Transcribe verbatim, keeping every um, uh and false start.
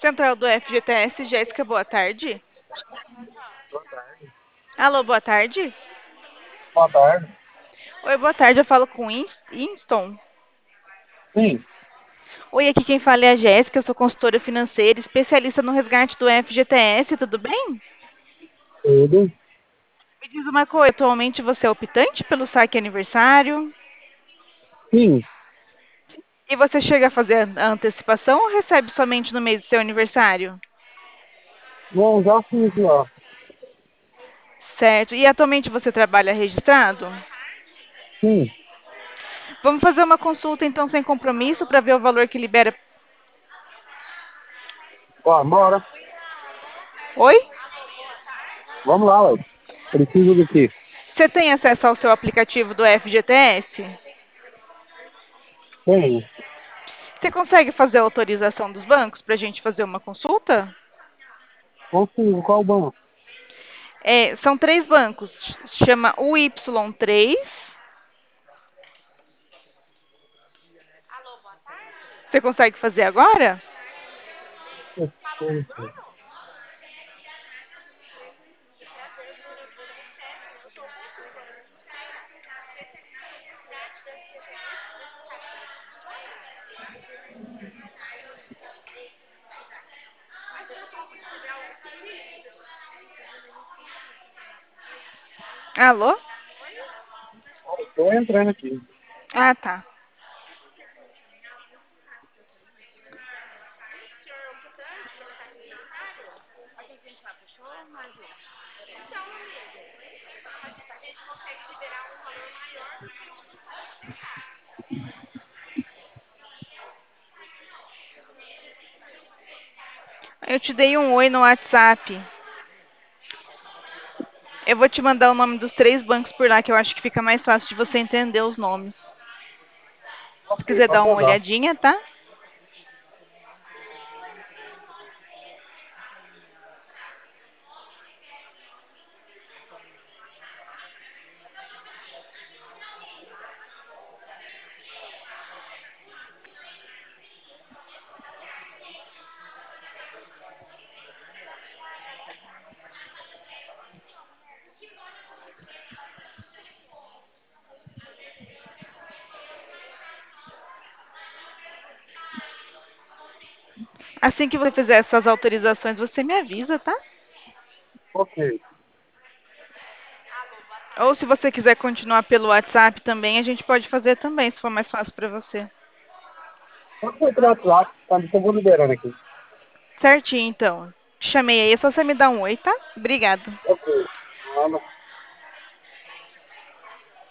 Central do F G T S, Jéssica, boa tarde. Boa tarde. Alô, boa tarde. Boa tarde. Oi, boa tarde, eu falo com Winston. Sim, Oi, aqui quem fala é a Jéssica, eu sou consultora financeira, especialista no resgate do F G T S, tudo bem? tudo. Me diz uma coisa, atualmente você é optante pelo saque aniversário? Sim, E você chega a fazer a antecipação ou recebe somente no mês do seu aniversário? bom, já fiz lá. Certo. E atualmente você trabalha registrado? Sim, Vamos fazer uma consulta então sem compromisso para ver o valor que libera. ó, bora. Oi? Vamos lá, ué. Preciso do quê? Você tem acesso ao seu aplicativo do F G T S? Tenho. Você consegue fazer a autorização dos bancos para a gente fazer uma consulta? Consigo, qual banco? É, são três bancos. Chama U Y três. Você consegue fazer agora? Alô? Estou entrando aqui. Ah, tá. Eu te dei um oi no WhatsApp. Eu vou te mandar o nome dos três bancos por lá, que eu acho que fica mais fácil de você entender os nomes. Se Ok, quiser dar pode uma mandar. olhadinha, tá? Assim que você fizer essas autorizações, você me avisa, tá? Ok. Ou se você quiser continuar pelo WhatsApp também, a gente pode fazer também, se for mais fácil para você. Pode ser pelo WhatsApp, tá? Eu vou liberando aqui. Certinho, então. Te chamei aí, é só você me dar um oi, tá? Obrigada. Ok. Manda.